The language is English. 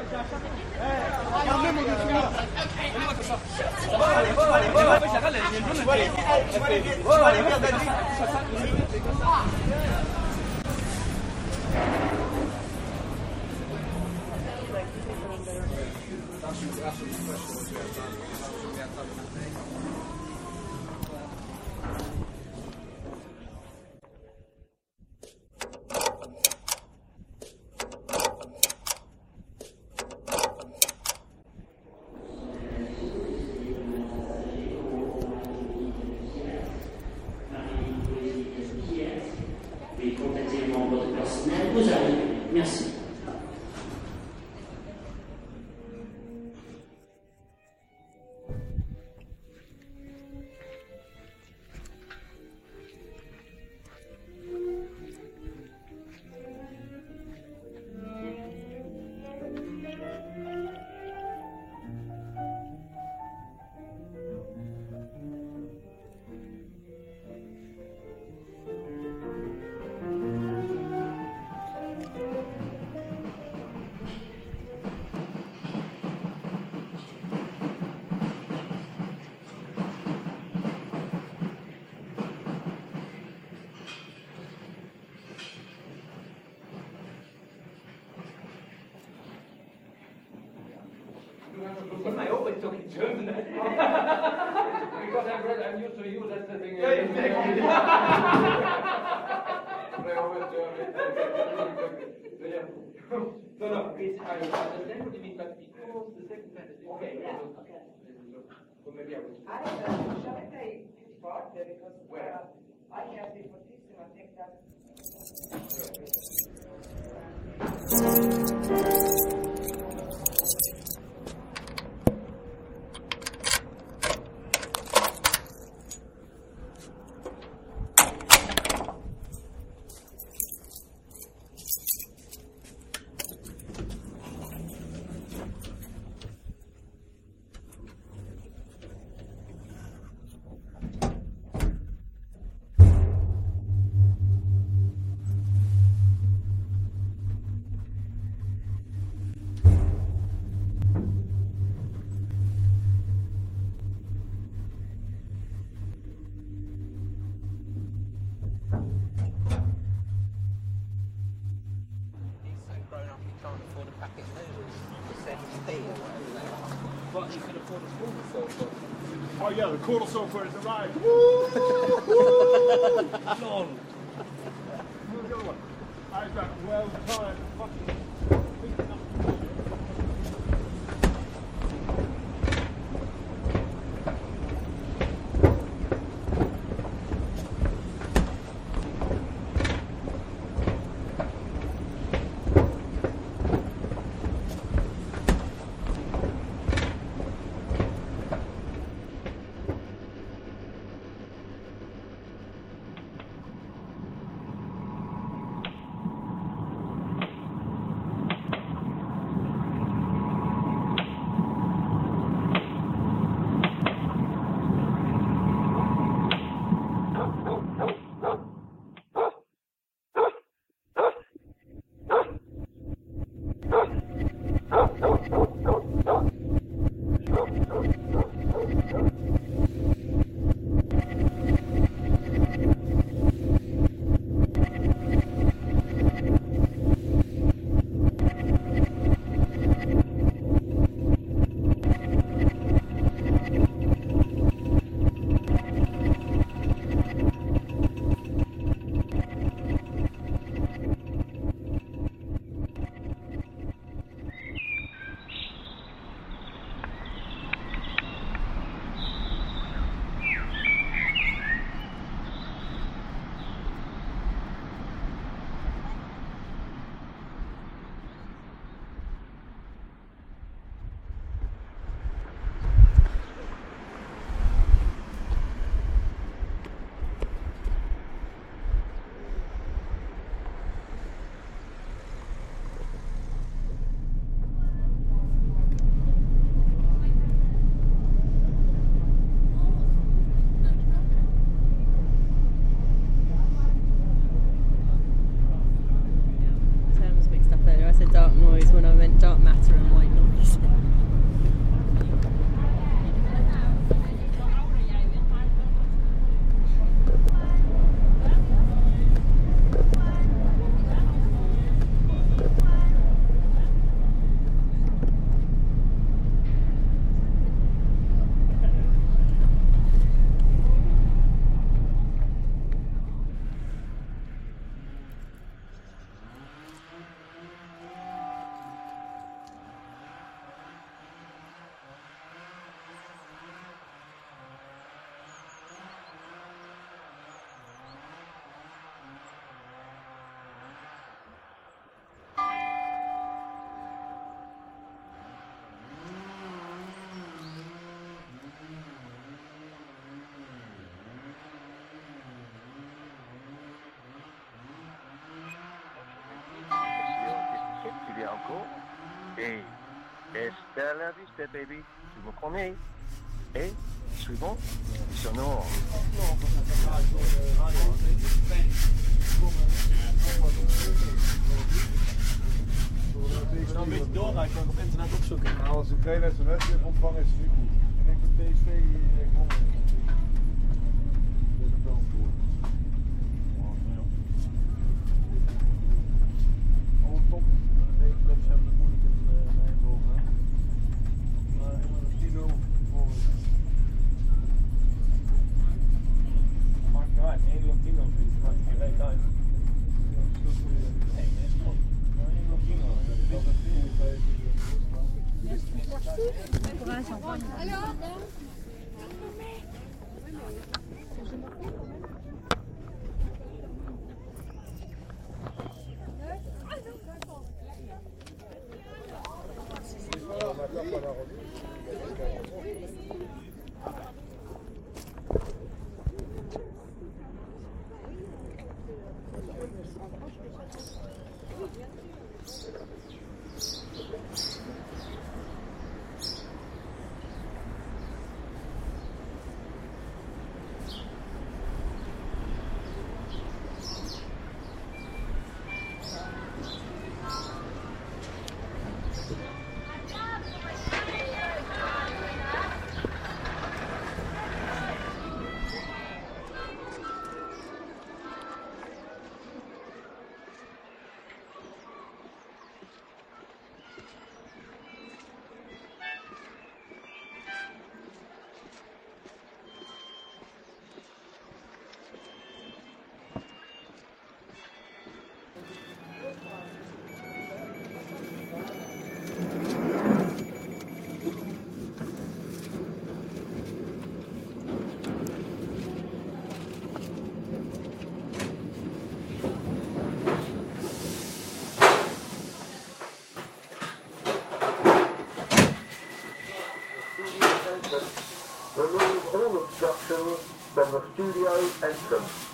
Merci. I hope I took it German. Because I'm used to you, that's the thing. Yeah, exactly. No, it's I understand what you mean, but because the second time is okay. Okay. So maybe I will. Shall I play part there because I have the position, I think that. But you can afford a small sofa. Oh yeah, the quarter sofa has arrived. Lol. Who's the other one? I've got well-timed fucking... D'accord. Et hasta la vista, baby. Tu me connais. Et suivant, sonore. Als je nou een beetje doorrijdt, kan ik op internet opzoeken. Nou, als ik geen sms heb ontvangen, is het niet goed. Ik denk dat PSV gewonnen heeft. Dat is een wel voor. Alle top. De clubs hebben het moeilijk in Eindhoven. Maar 10-0 voor. Maakt niet uit. 1-10 maakt geen reet uit. Remove all obstructions from the studio entrance.